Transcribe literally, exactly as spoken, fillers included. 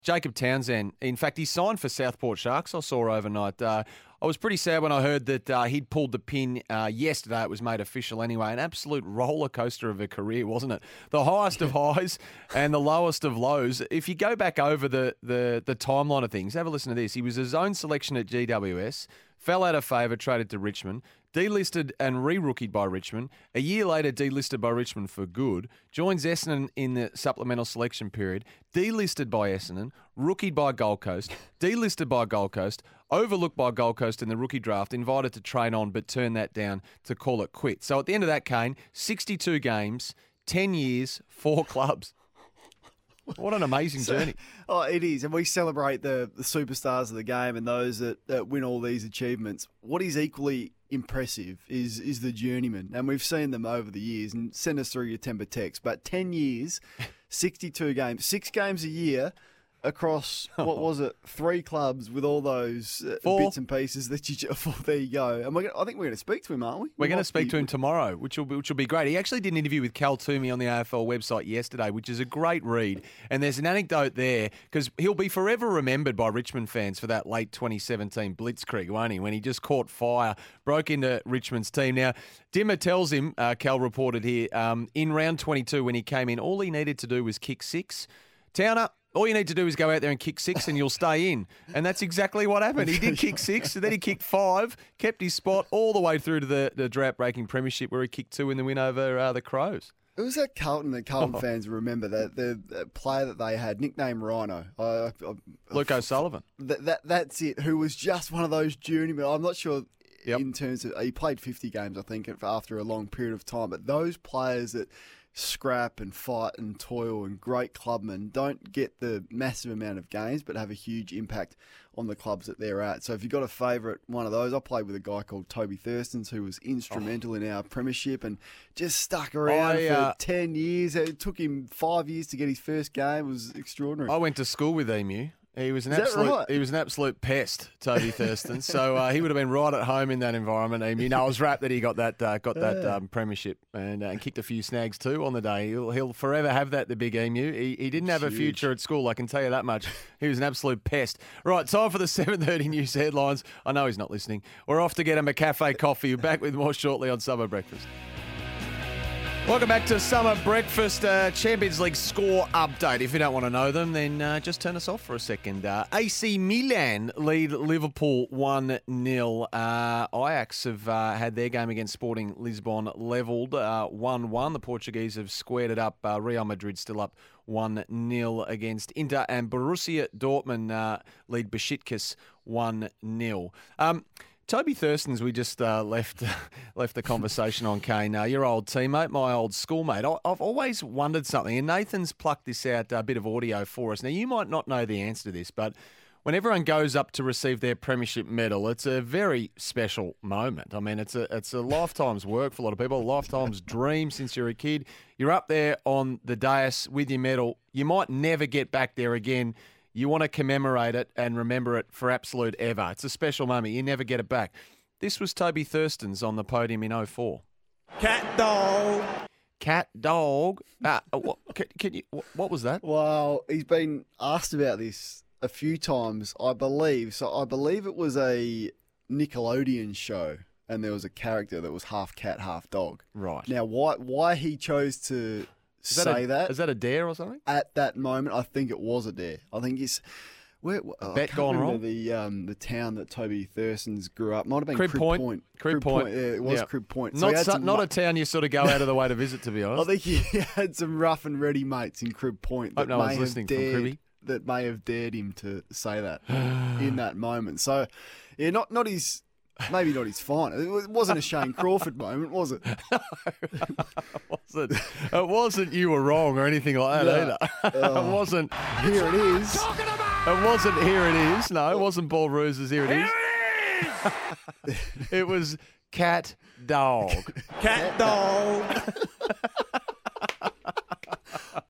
Jacob Townsend, in fact, he signed for Southport Sharks, I saw overnight. Uh, I was pretty sad when I heard that uh, he'd pulled the pin uh, yesterday. It was made official anyway. An absolute roller coaster of a career, wasn't it? The highest of highs and the lowest of lows. If you go back over the, the, the timeline of things, have a listen to this. He was a zone selection at G W S, fell out of favour, traded to Richmond, delisted and re-rookied by Richmond. A year later, delisted by Richmond for good. Joins Essendon in the supplemental selection period. Delisted by Essendon. Rookied by Gold Coast. Delisted by Gold Coast. Overlooked by Gold Coast in the rookie draft. Invited to train on, but turned that down to call it quits. So at the end of that, Kane, sixty-two games, ten years, four clubs. What an amazing so, journey. Oh, it is. And we celebrate the, the superstars of the game and those that, that win all these achievements. What is equally impressive is is the journeyman. And we've seen them over the years. And send us through your temper text. But ten years, sixty-two games, six games a year across, what was it, three clubs with all those uh, bits and pieces that you just, there you go. And we're gonna, I think we're going to speak to him, aren't we? We're we going to speak be, to him tomorrow, which will be, which will be great. He actually did an interview with Cal Toomey on the A F L website yesterday, which is a great read. And there's an anecdote there because he'll be forever remembered by Richmond fans for that late twenty seventeen blitzkrieg, won't he? When he just caught fire, broke into Richmond's team. Now, Dimmer tells him, uh, Cal reported here, um, in round twenty-two when he came in, all he needed to do was kick six. Towner, all you need to do is go out there and kick six and you'll stay in. And that's exactly what happened. He did kick six, and then he kicked five, kept his spot all the way through to the, the drought-breaking premiership where he kicked two in the win over uh, the Crows. It was that Carlton that Carlton oh. fans remember, that the, the player that they had, nicknamed Rhino. I, I, Luke O'Sullivan. That, that That's it, who was just one of those journeymen. I'm not sure yep. in terms of, he played fifty games, I think, after a long period of time. But those players that scrap and fight and toil and great clubmen don't get the massive amount of games but have a huge impact on the clubs that they're at. So if you've got a favourite one of those, I played with a guy called Toby Thurstons who was instrumental oh. in our premiership and just stuck around I, uh, for ten years. It took him five years to get his first game. It was extraordinary. I went to school with Emu. He was an Is absolute right? he was an absolute pest, Toby Thurston. So uh, he would have been right at home in that environment. Emu. No, I was rapt that he got that uh, got that um, premiership and, uh, and kicked a few snags too on the day. He'll, he'll forever have that, the big Emu. He, he didn't have Huge. a future at school, I can tell you that much. He was an absolute pest. Right, time for the seven thirty news headlines. I know he's not listening. We're off to get him a cafe coffee. We're back with more shortly on Summer Breakfast. Welcome back to Summer Breakfast, uh, Champions League score update. If you don't want to know them, then uh, just turn us off for a second. Uh, A C Milan lead Liverpool one nil. Uh, Ajax have uh, had their game against Sporting Lisbon levelled uh, one one. The Portuguese have squared it up. Uh, Real Madrid still up one nil against Inter. And Borussia Dortmund uh, lead Besiktas one nil. Um Toby Thurstons, we just uh, left left the conversation on, Kane. Uh, your old teammate, my old schoolmate. I, I've always wondered something, and Nathan's plucked this out, a bit of audio for us. Now, you might not know the answer to this, but when everyone goes up to receive their premiership medal, it's a very special moment. I mean, it's a it's a lifetime's work for a lot of people, a lifetime's dream since you're a kid. You're up there on the dais with your medal. You might never get back there again. You want to commemorate it and remember it for absolute ever. It's a special moment. You never get it back. This was Toby Thurstons on the podium in oh four. Cat dog. Cat dog. Ah, what, can, can you, what was that? Well, he's been asked about this a few times, I believe. So I believe it was a Nickelodeon show, and there was a character that was half cat, half dog. Right. Now, why why he chose to... Is that say a, that. Is that a dare or something? At that moment, I think it was a dare. I think it's... Where, oh, bet gone wrong? The um, the town that Toby Thurstons grew up. Might have been Crib, Crib Point. Point. Crib, Crib Point. Point. Yeah, it was yeah. Crib Point. So not so, not mu- a town you sort of go out of the way to visit, to be honest. I think he had some rough and ready mates in Crib Point that, no may, one's have listening dared, from Cribby. that may have dared him to say that in that moment. So, yeah, not not his... Maybe not his fine. It wasn't a Shane Crawford moment, was it? No, it wasn't. It wasn't you were wrong or anything like that no. either. Uh, it wasn't. Here it is. It wasn't here it is. No, it wasn't Paul Roos's here it is. Here it is! It was cat dog. Cat dog.